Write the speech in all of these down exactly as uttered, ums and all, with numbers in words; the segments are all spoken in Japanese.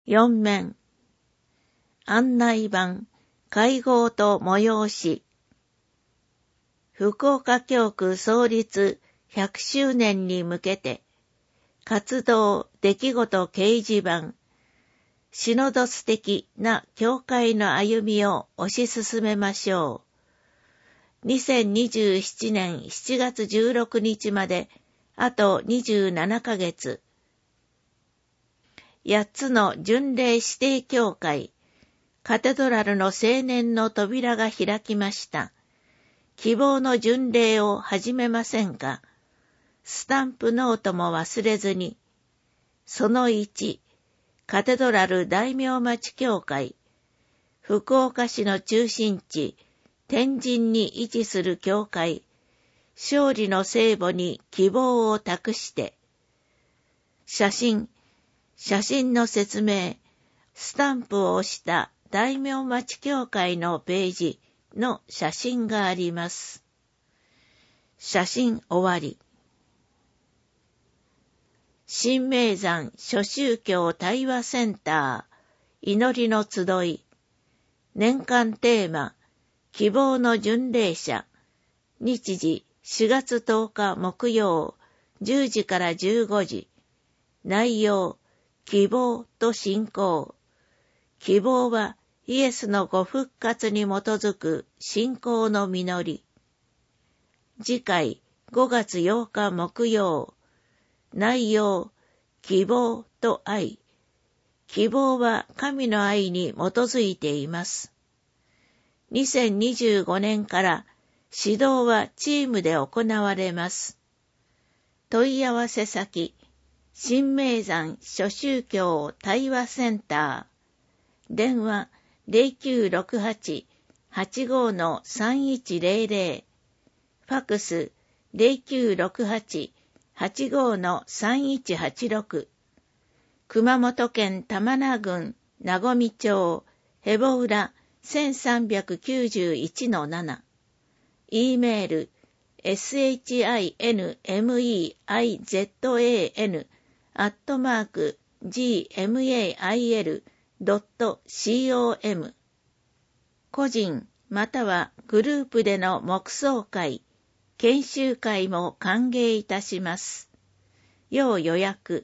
よん面。案内板、会合と催し。福岡教区創立ひゃくしゅうねんに向けて、活動出来事掲示板、シノドス的な教会の歩みを推し進めましょう。にせんにじゅうななねんしちがつじゅうろくにちまであとにじゅうななかげつ。やっつの巡礼指定教会、カテドラルの青年の扉が開きました。希望の巡礼を始めませんか？スタンプノートも忘れずに。そのいち、カテドラル大名町教会、福岡市の中心地、天神に位置する教会、勝利の聖母に希望を託して。写真、写真の説明、スタンプを押した大名町教会のページの写真があります。写真終わり。新名山諸宗教対話センター、祈りの集い。年間テーマ、希望の巡礼者。日時しがつとおか木曜、じゅうじからじゅうごじ。内容、希望と信仰。希望はイエスのご復活に基づく信仰の実り。次回ごがつようか木曜。内容、希望と愛。希望は神の愛に基づいています。にせんにじゅうごねんから指導はチームで行われます。問い合わせ先、新名山諸宗教対話センター。電話 ゼロきゅうろくはち はちご さんいちゼロゼロ。ファクス ゼロきゅうろくはち はちご さんいちはちろく。熊本県玉名郡名古町へぼ浦せんさんびゃくきゅうじゅういちのなな。E メール シンメイザン アットマーク ジーエムエーアイエル ドット コム。個人またはグループでの黙想会、研修会も歓迎いたします。要予約。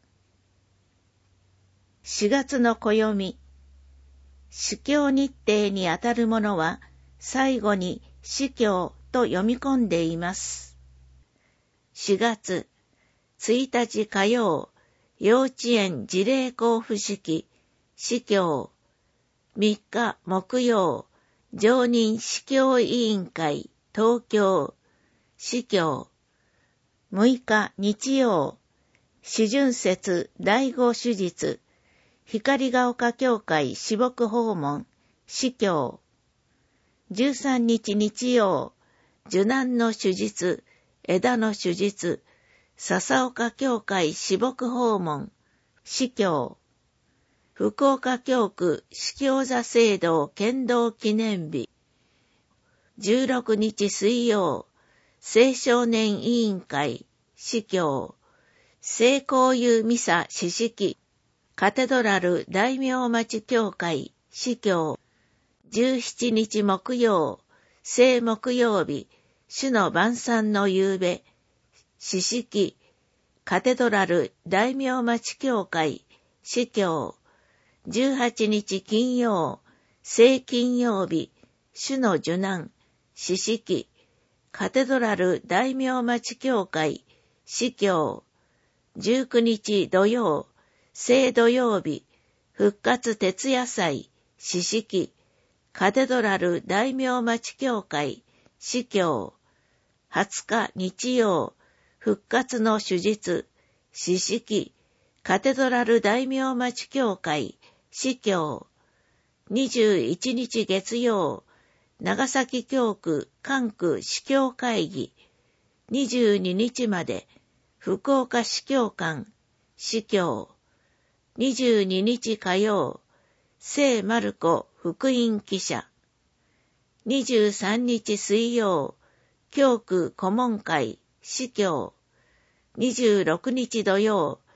しがつの暦。司教日程にあたるものは最後に司教と読み込んでいます。しがつついたち火曜、幼稚園辞令交付式、司教。みっか木曜、常任司教委員会、東京、司教。むいか日曜、四旬節第五手術、光が丘教会私牧訪問、司教。じゅうさんにち日曜、受難の手術、枝の手術、笹岡教会私牧訪問、司教。福岡教区司教座聖堂剣道記念日。じゅうろくにち水曜、青少年委員会、司教。聖公有ミサ司式、カテドラル大名町教会、司教。じゅうしちにち木曜、聖木曜日、主の晩餐の夕べ、司式、カテドラル大名町教会、司教。じゅうはちにち金曜、聖金曜日、主の受難、司式、カテドラル大名町教会、司教。じゅうくにち土曜、聖土曜日、復活徹夜祭、司式、カテドラル大名町教会、司教。はつか日曜、復活の手術、司式、カテドラル大名町教会、司教。にじゅういちにち月曜、長崎教区管区司教会議。にじゅうににちまで、福岡司教官、司教。にじゅうににち火曜、聖マルコ福音記者。にじゅうさんにち水曜、教区顧問会、司教。にじゅうろくにち土曜、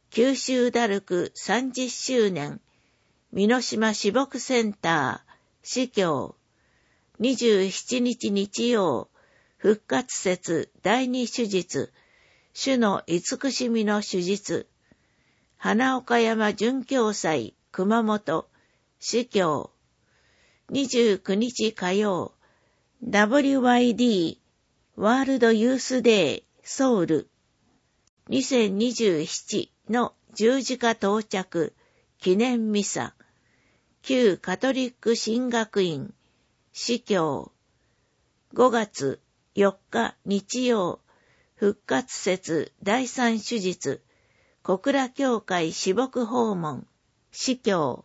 九州ダルクさんじゅっしゅうねん、美濃島至牧センター、司教、にじゅうしちにち日曜、復活節第二手術、主の慈しみの手術、花岡山殉教祭、熊本、司教、にじゅうくにち火曜、ダブリューワイディー、ワールドユースデー、ソウル、にせんにじゅうななの十字架到着、記念ミサ、旧カトリック神学院、司教、ごがつよっか日曜、復活節第三手術、小倉教会私牧訪問、司教、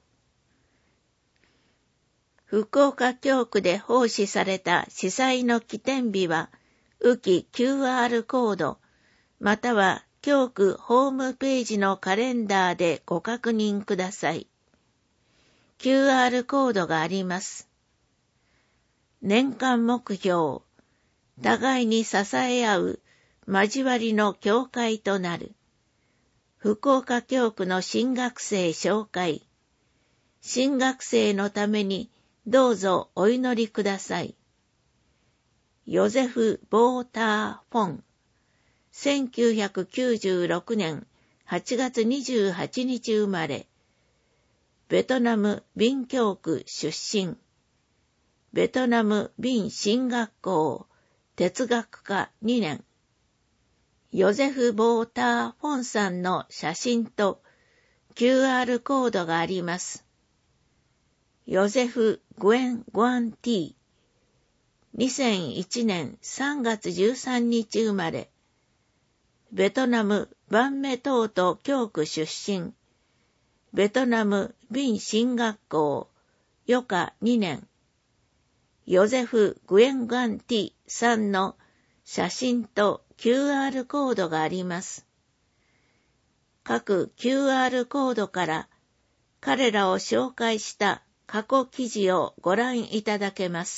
福岡教区で奉仕された司祭の起点日は、浮き キューアール コード、または教区ホームページのカレンダーでご確認ください。キューアール コードがあります。年間目標、互いに支え合う交わりの教会となる。福岡教区の新学生紹介。新学生のためにどうぞお祈りください。ヨゼフ・ボーター・フォン。せんきゅうひゃくきゅうじゅうろくねんはちがつにじゅうはちにち生まれ。ベトナムビン教区出身。ベトナムビン神学校哲学科にねん。ヨゼフ・ボーター・フォンさんの写真と キューアール コードがあります。ヨゼフ・グエン・グアンティ。にせんいちねんさんがつじゅうさんにち生まれ。ベトナムバンメトート教区出身。ベトナムビン神学校ヨカにねん。ヨゼフ・グエン・グアンティさんの写真と キューアール コードがあります。各 キューアール コードから彼らを紹介した過去記事をご覧いただけます。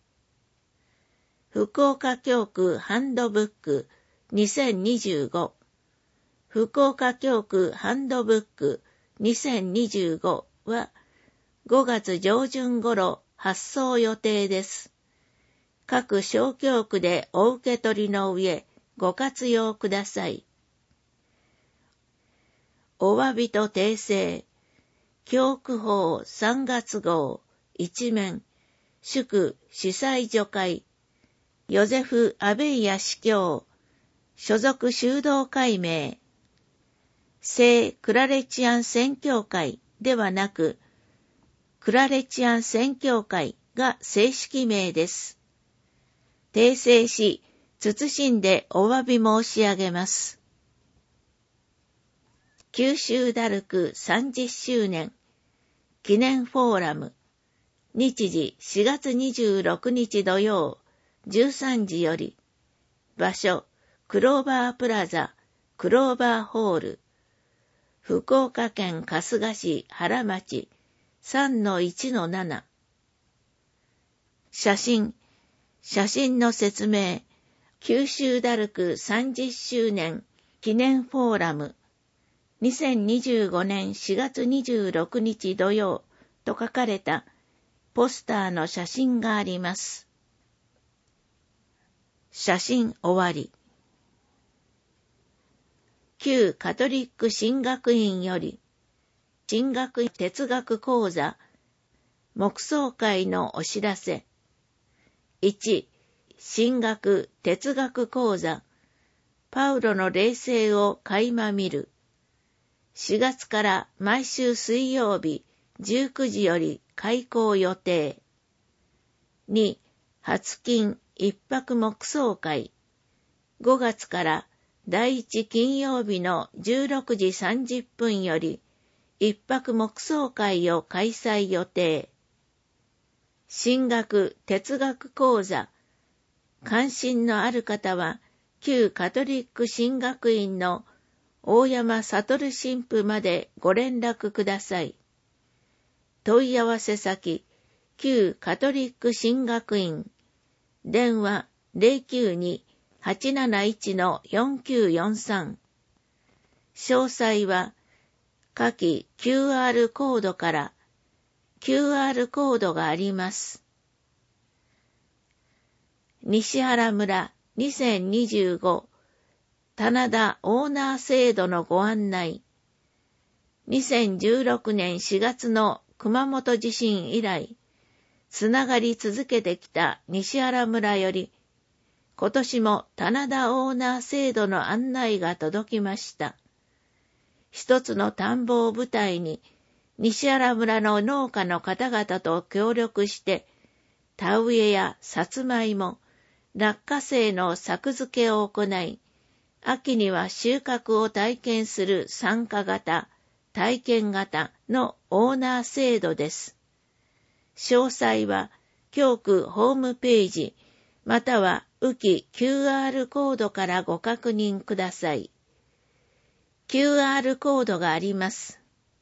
福岡教区ハンドブックにせんにじゅうご、福岡教区ハンドブックにせんにじゅうごはごがつ上旬頃発送予定です。各小教区でお受け取りの上ご活用ください。お詫びと訂正。教区法さんがつ号一面祝司祭助会ヨゼフ・アベイヤ司教所属修道会名聖クラレチアン宣教会ではなくクラレチアン宣教会が正式名です。訂正し謹んでお詫び申し上げます。九州ダルクさんじゅっしゅうねん記念フォーラム日時しがつにじゅうろくにち土曜じゅうさんじより場所クローバープラザクローバーホール福岡県春日市原町 さんのいちのなな 写真写真の説明九州ダルクさんじゅっしゅうねん記念フォーラムにせんにじゅうごねんしがつにじゅうろくにち土曜と書かれたポスターの写真があります。写真終わり。旧カトリック神学院より神学哲学講座黙想会のお知らせ。いち. 神学哲学講座パウロの霊性を垣間見るしがつから毎週水曜日じゅうくじより開講予定。に. 初金一泊黙想会ごがつから第一金曜日のじゅうろくじさんじゅっぷんより一泊黙想会を開催予定。神学哲学講座関心のある方は旧カトリック神学院の大山悟神父までご連絡ください。問い合わせ先、旧カトリック神学院、電話 ゼロきゅうに はちなないちのよんきゅうよんさん、 詳細は下記 キューアール コードから キューアール コードがあります。西原村にせんにじゅうご棚田オーナー制度のご案内。にせんじゅうろくねんしがつの熊本地震以来、つながり続けてきた西原村より、今年も棚田オーナー制度の案内が届きました。一つの田んぼを舞台に、西原村の農家の方々と協力して、田植えやさつまいも、落花生の作付けを行い、秋には収穫を体験する参加型、体験型のオーナー制度です。詳細は、教区ホームページ、または浮き キューアール コードからご確認ください。キューアール コードがあります。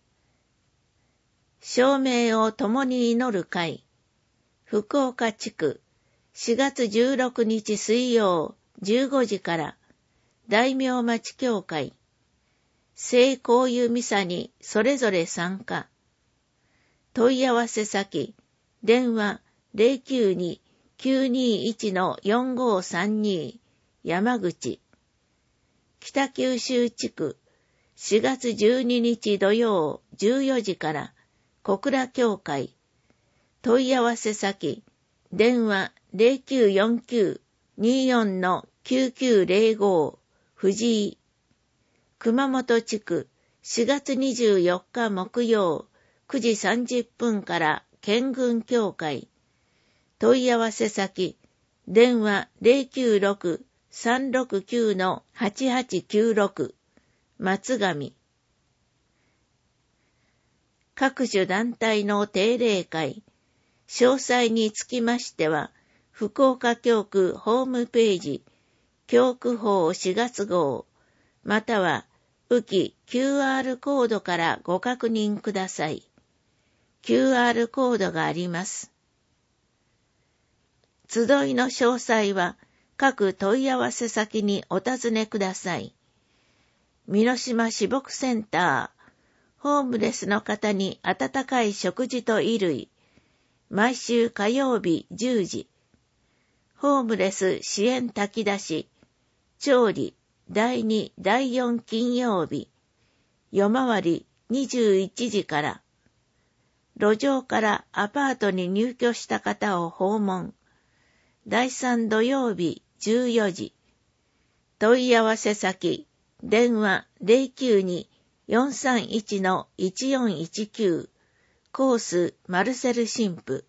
照明を共に祈る会、福岡地区、しがつじゅうろくにち水曜じゅうごじから、大名町教会、聖公油ミサにそれぞれ参加。問い合わせ先、電話 ゼロきゅうに きゅうにいち よんごさんに 山口。北九州地区、しがつじゅうににち土曜じゅうよじから、小倉教会。問い合わせ先、電話 ゼロきゅうよんきゅう によん きゅうきゅうゼロご 藤井。熊本地区、しがつにじゅうよっか木曜くじさんじゅっぷんから県軍教会。問い合わせ先、電話 ゼロきゅうろく さんろくきゅう はちはちきゅうろく 松上。各種団体の定例会、詳細につきましては、福岡教区ホームページ、教区法しがつ号、または、浮き キューアール コードからご確認ください。キューアール コードがあります。集いの詳細は、各問い合わせ先にお尋ねください。美濃島私牧センター、ホームレスの方に温かい食事と衣類、毎週火曜日じゅうじ、ホームレス支援炊き出し、調理、だいに、だいよん金曜日、夜回りにじゅういちじから、路上からアパートに入居した方を訪問、だいさん土曜日じゅうよじ、問い合わせ先、電話 ゼロきゅうに よんさんいち いちよんいちきゅう、コースマルセル神父。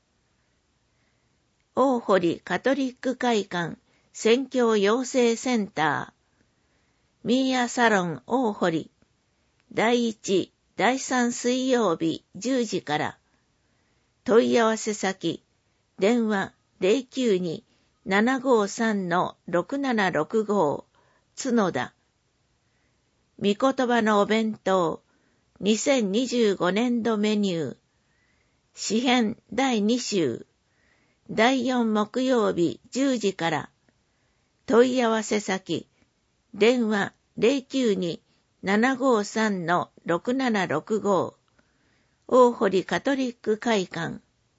大堀カトリック会館宣教養成センター、ミーアサロン大堀、だいいち、だいさん水曜日じゅうじから、問い合わせ先、電話 ゼロきゅうに ななごさん ろくななろくご、角田。御言葉のお弁当、にせんにじゅうごねんどメニュー、詩編だいに週、だいよん木曜日じゅうじから、問い合わせ先、電話 ゼロきゅうに ななごさん ろくななろくご、大堀カトリック会館。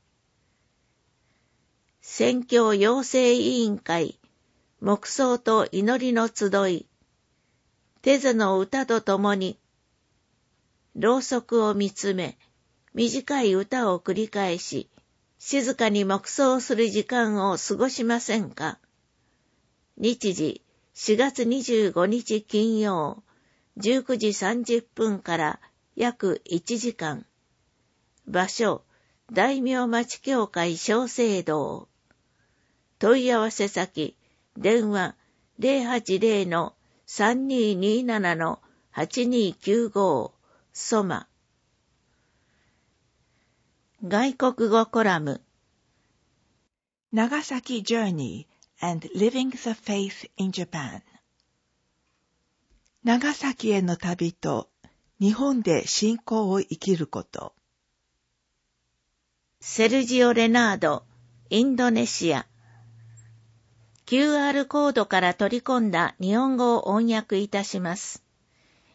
宣教養成委員会、黙想と祈りの集い、テゼの歌とともに、ろうそくを見つめ、短い歌を繰り返し、静かに黙想する時間を過ごしませんか。日時、しがつにじゅうごにち金曜、じゅうくじさんじゅっぷんから約いちじかん。場所、大名町教会小聖堂。問い合わせ先、電話 ゼロはちゼロ さんにーにーなな はちにーきゅうご、ソマ。外国語コラム。 Nagasaki Journey and Living the Faith in Japan。長崎への旅と日本で信仰を生きること。 セルジオ・レナード、インドネシア。キューアール コードから取り込んだ日本語を翻訳いたします。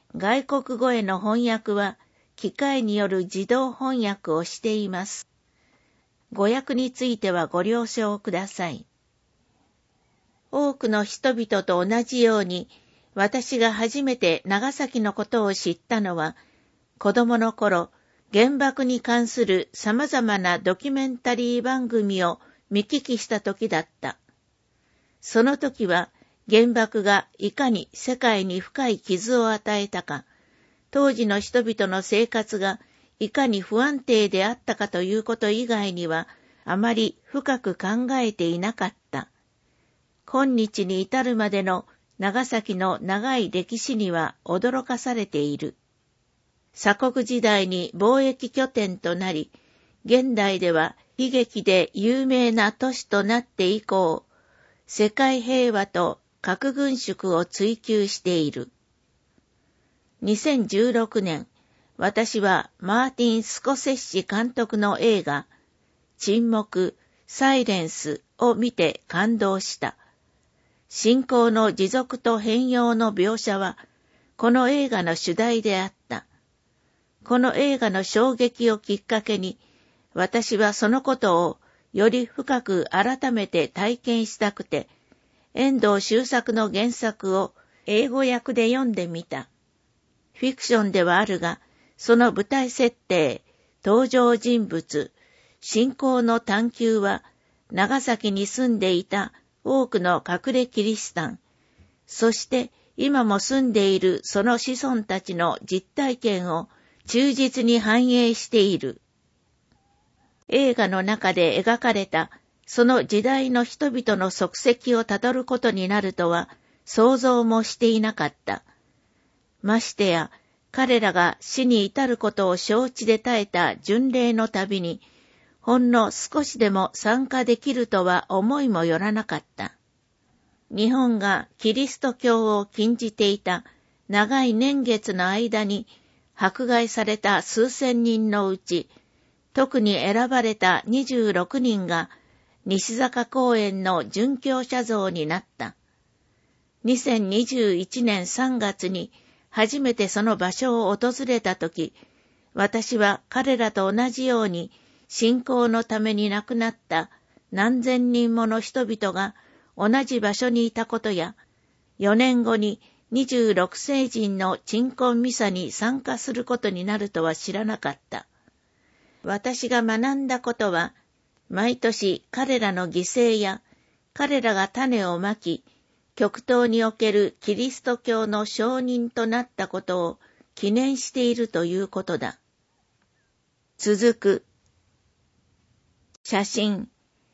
外国語への翻訳は機械による自動翻訳をしています。語訳についてはご了承ください。多くの人々と同じように、私が初めて長崎のことを知ったのは、子供の頃、原爆に関する様々なドキュメンタリー番組を見聞きした時だった。その時は、原爆がいかに世界に深い傷を与えたか、当時の人々の生活がいかに不安定であったかということ以外には、あまり深く考えていなかった。今日に至るまでの長崎の長い歴史には驚かされている。鎖国時代に貿易拠点となり、現代では悲劇で有名な都市となって以降、世界平和と核軍縮を追求している。にせんじゅうろくねん、私はマーティン・スコセッシ監督の映画、沈黙、サイレンスを見て感動した。信仰の持続と変容の描写は、この映画の主題であった。この映画の衝撃をきっかけに、私はそのことをより深く改めて体験したくて、遠藤周作の原作を英語訳で読んでみた。フィクションではあるが、その舞台設定、登場人物、信仰の探求は、長崎に住んでいた多くの隠れキリシタン、そして今も住んでいるその子孫たちの実体験を忠実に反映している。映画の中で描かれたその時代の人々の足跡をたどることになるとは想像もしていなかった。ましてや彼らが死に至ることを承知で耐えた巡礼の旅にほんの少しでも参加できるとは思いもよらなかった。日本がキリスト教を禁じていた長い年月の間に迫害された数千人のうち、特に選ばれたにじゅうろくにんが西坂公園の殉教者像になった。にせんにじゅういちねんさんがつに初めてその場所を訪れたとき、私は彼らと同じように信仰のために亡くなった何千人もの人々が同じ場所にいたことや、よねんごににじゅうろくせいじんの鎮魂ミサに参加することになるとは知らなかった。私が学んだことは、毎年彼らの犠牲や彼らが種をまき、極東におけるキリスト教の証人となったことを記念しているということだ。続く。写真。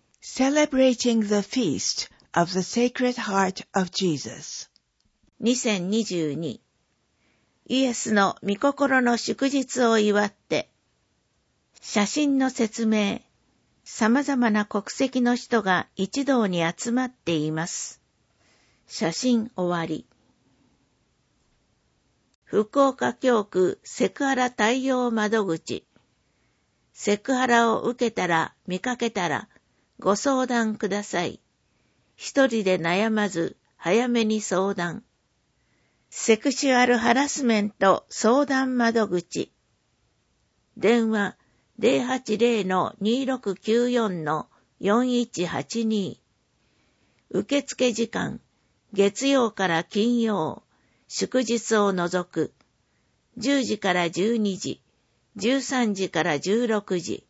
Celebrating the Feast of the Sacred Heart of Jesus。 にせんにじゅうに。イエスの御心の祝日を祝って。写真の説明。様々な国籍の人が一堂に集まっています。写真終わり。福岡教区セクハラ対応窓口。セクハラを受けたら見かけたらご相談ください。一人で悩まず早めに相談。セクシュアルハラスメント相談窓口。電話 ゼロはちゼロ にーろくきゅうよん よんいちはちに。受付時間月曜から金曜、祝日を除くじゅうじからじゅうにじ、じゅうさんじからじゅうろくじ。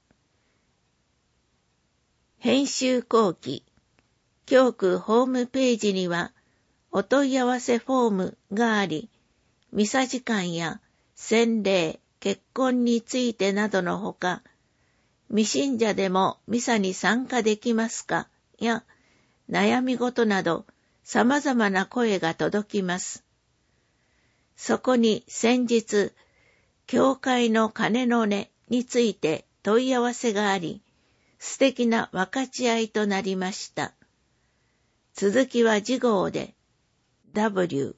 編集後期。教区ホームページにはお問い合わせフォームがあり、ミサ時間や洗礼、結婚についてなどのほか、未信者でもミサに参加できますかや悩み事など様々な声が届きます。そこに先日、教会の鐘の音について問い合わせがあり、素敵な分かち合いとなりました。続きは次号で ダブリュー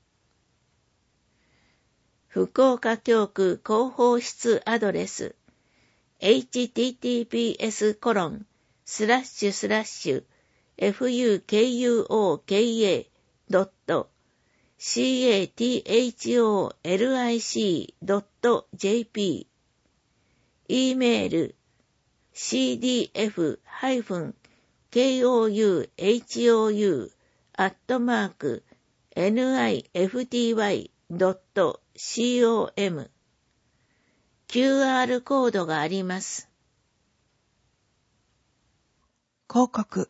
福岡教区広報室アドレス エイチティーティーピーエスコロンスラッシュスラッシュエフユーケーユーオーケーエードット catholicdot.jp。 e メール シーディーエフ コウアットマーク ニフティワイ ドット コム キューアール コードがあります。 広告。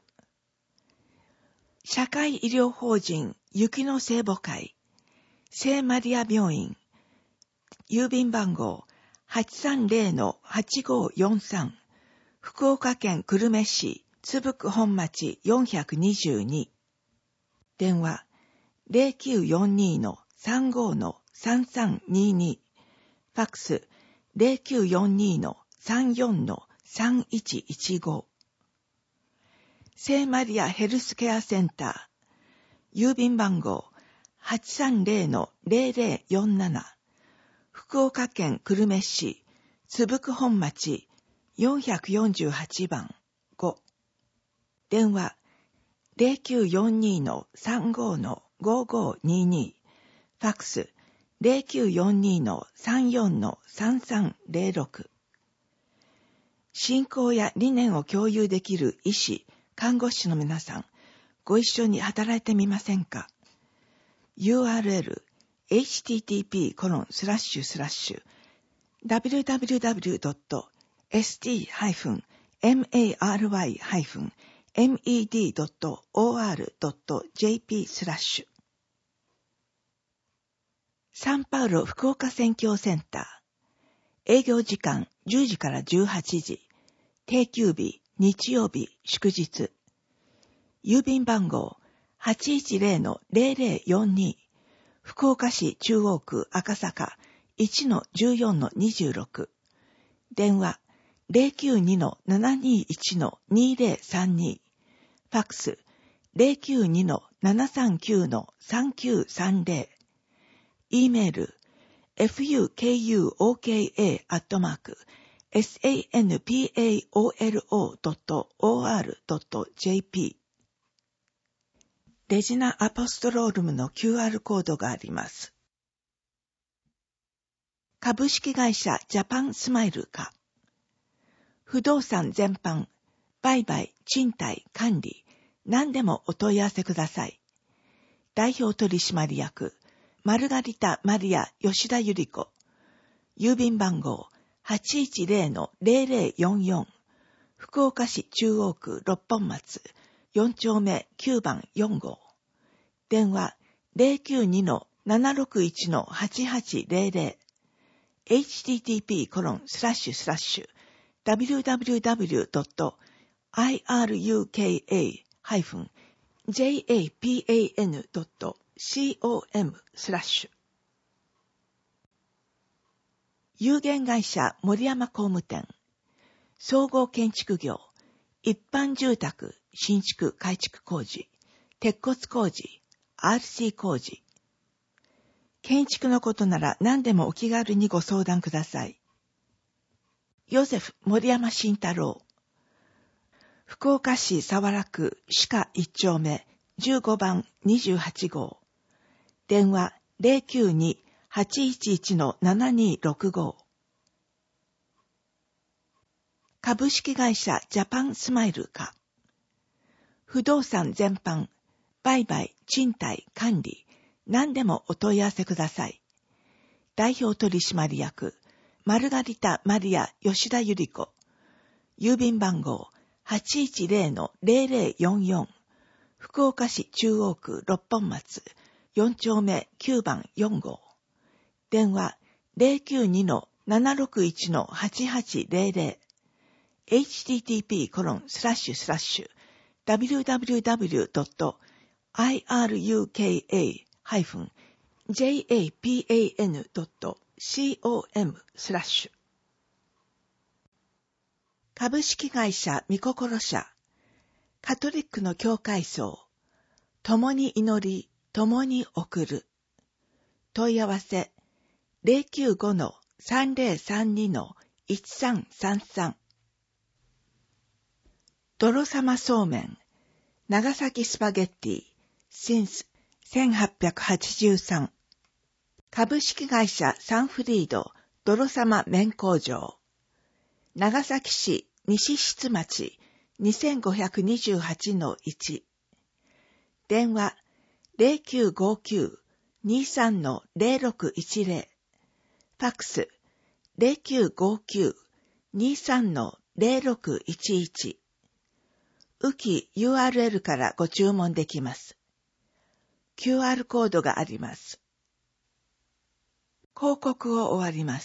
社会医療法人雪の聖母会聖マリア病院郵便番号 はちさんゼロのはちごよんさん 福岡県久留米市津福本町よんにーに電話 ゼロきゅうよんにのさんごのさんさんにに ファックス ゼロきゅうよんにのさんよんのさんいちいちご聖マリアヘルスケアセンター郵便番号 はちさんゼロのゼロゼロよんなな 福岡県久留米市津福本町よんよんはちばんご電話 ゼロきゅうよんにのさんごのごごにに ファックス ゼロきゅうよんにのさんよんのさんさんゼロろく信仰や理念を共有できる医師看護師の皆さん、ご一緒に働いてみませんか？ ユーアールエル エイチティーティーピー コロンスラッシュスラッシュ ダブリューダブリューダブリュー ドット エスティー ハイフン マリ ハイフン メディー ドット オーアール ドット ジェーピー スラッシュサンパウロ福岡宣教センター営業時間じゅうじからじゅうはちじ定休日日曜日祝日郵便番号 はちいちゼロのゼロゼロよんに 福岡市中央区赤坂 いちのじゅうよんのにじゅうろく 電話 ゼロきゅうにのななにいちのにゼロさんに ファックス ゼロきゅうにのななさんきゅうのさんきゅうさんゼロ e メール エフユーケーユーオーケーエー アットマーク サンパウロ ドット オーアール ドット ジェーピー レジナアポストロールムの キューアール コードがあります。株式会社ジャパンスマイルか不動産全般売買賃貸管理何でもお問い合わせください。代表取締役マルガリタ・マリア・吉田ゆり子郵便番号 はちいちゼロのゼロゼロよんよん 福岡市中央区六本松よん丁目きゅうばんよん号電話 ゼロきゅうにのななろくいちのはちはちゼロゼロ エイチティーティーピー コロンスラッシュスラッシュ ダブリューダブリューダブリュー ドット アイアールユーケーエー ハイフン ジェーエーピーエーエヌ ドット コム スラッシュ有限会社森山工務店総合建築業一般住宅新築改築工事鉄骨工事 アールシー 工事建築のことなら何でもお気軽にご相談ください。ヨゼフ森山慎太郎福岡市早良区歯科いち丁目じゅうごばんにじゅうはち号電話 ゼロきゅうに はちいちいちのななにろく号株式会社ジャパンスマイルか不動産全般売買賃貸管理何でもお問い合わせください。代表取締役マルガリタ・マリア・吉田ゆり子郵便番号 はちいちゼロのゼロゼロよんよん 福岡市中央区六本松よん丁目きゅうばんよん号電話 ゼロきゅうにのななろくいちのはちはちゼロゼロ エイチティーティーピー コロンスラッシュスラッシュ ダブリューダブリューダブリュー ドット アイアールユーケーエー ハイフン ジェーエーピーエーエヌ ドット コム スラッシュ株式会社みこころ社カトリックの教会層共に祈り共に送る問い合わせ ゼロきゅうごのさんゼロさんにのいちさんさんさん殿様そうめん長崎スパゲッティ since せんはっぴゃくはちじゅうさん株式会社サンフリード泥様綿工場長崎市西出町 にせんごひゃくにじゅうはちのいち 電話 ゼロきゅうごきゅう にさん ゼロろくいちゼロ ファックス ゼロきゅうごきゅう にさん ゼロろくいちいちウキ ユーアールエル からご注文できます。キューアール コードがあります。広告を終わります。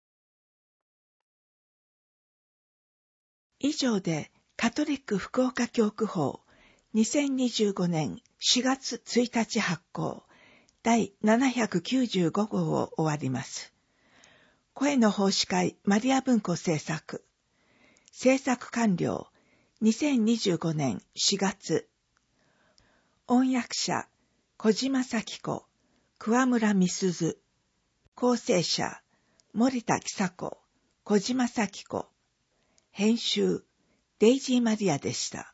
以上でカトリック福岡教区法にせんにじゅうごねんしがつついたち発行第ななひゃくきゅうじゅうご号を終わります。声の奉仕会マリア文庫制作制作完了にせんにじゅうごねんしがつ音訳者小島咲子桑村美鈴構成者森田喜佐子小島咲子編集デイジーマリアでした。